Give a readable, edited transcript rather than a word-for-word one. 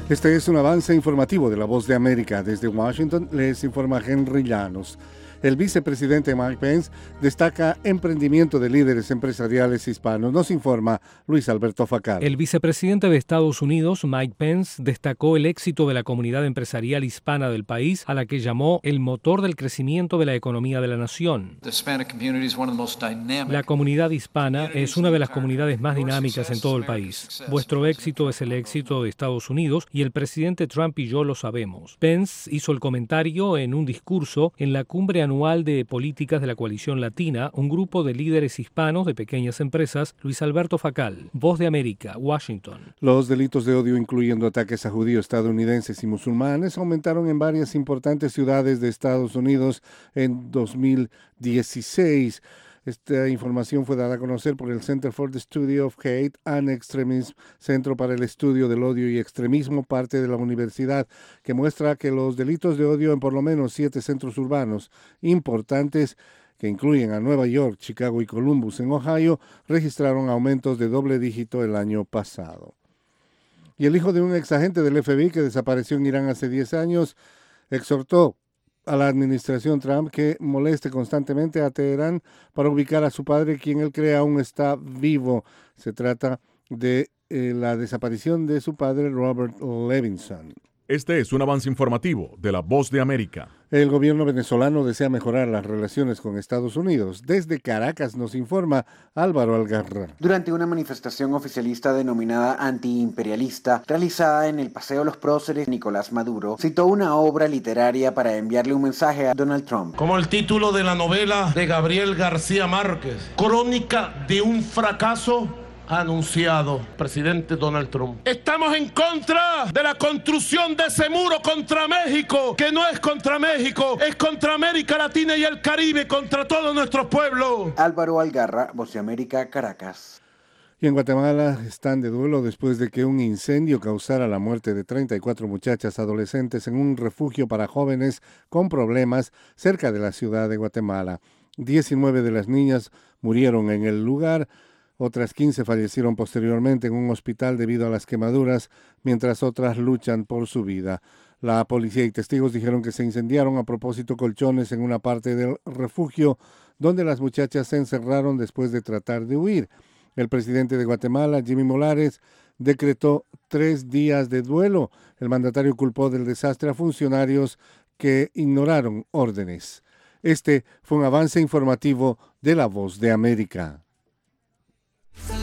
Este es un avance informativo de La Voz de América. Desde Washington les informa Henry Llanos. El vicepresidente Mike Pence destaca emprendimiento de líderes empresariales hispanos. Nos informa Luis Alberto Facal. El vicepresidente de Estados Unidos, Mike Pence, destacó el éxito de la comunidad empresarial hispana del país, a la que llamó el motor del crecimiento de la economía de la nación. La comunidad hispana es una de las comunidades más dinámicas en todo el país. Vuestro éxito es el éxito de Estados Unidos y el presidente Trump y yo lo sabemos. Pence hizo el comentario en un discurso en la cumbre anual de políticas de la Coalición Latina, un grupo de líderes hispanos de pequeñas empresas. Luis Alberto Facal, Voz de América, Washington. Los delitos de odio, incluyendo ataques a judíos estadounidenses y musulmanes, aumentaron en varias importantes ciudades de Estados Unidos en 2016. Esta información fue dada a conocer por el Center for the Study of Hate and Extremism, Centro para el Estudio del Odio y Extremismo, parte de la universidad, que muestra que los delitos de odio en por lo menos 7 centros urbanos importantes, que incluyen a Nueva York, Chicago y Columbus en Ohio, registraron aumentos de doble dígito el año pasado. Y el hijo de un exagente del FBI que desapareció en Irán hace 10 años, exhortó a la administración Trump que moleste constantemente a Teherán para ubicar a su padre, quien él cree aún está vivo. Se trata de la desaparición de su padre, Robert Levinson. Este es un avance informativo de La Voz de América. El gobierno venezolano desea mejorar las relaciones con Estados Unidos. Desde Caracas nos informa Álvaro Algarra. Durante una manifestación oficialista denominada antiimperialista, realizada en el Paseo Los Próceres, Nicolás Maduro citó una obra literaria para enviarle un mensaje a Donald Trump. Como el título de la novela de Gabriel García Márquez, Crónica de un fracaso anunciado, presidente Donald Trump. Estamos en contra de la construcción de ese muro contra México, que no es contra México, es contra América Latina y el Caribe, contra todos nuestros pueblos. Álvaro Algarra, Voz de América, Caracas. Y en Guatemala están de duelo después de que un incendio causara la muerte de 34 muchachas adolescentes en un refugio para jóvenes con problemas cerca de la ciudad de Guatemala. 19 de las niñas murieron en el lugar. Otras 15 fallecieron posteriormente en un hospital debido a las quemaduras, mientras otras luchan por su vida. La policía y testigos dijeron que se incendiaron a propósito colchones en una parte del refugio donde las muchachas se encerraron después de tratar de huir. El presidente de Guatemala, Jimmy Morales, decretó 3 días de duelo. El mandatario culpó del desastre a funcionarios que ignoraron órdenes. Este fue un avance informativo de La Voz de América.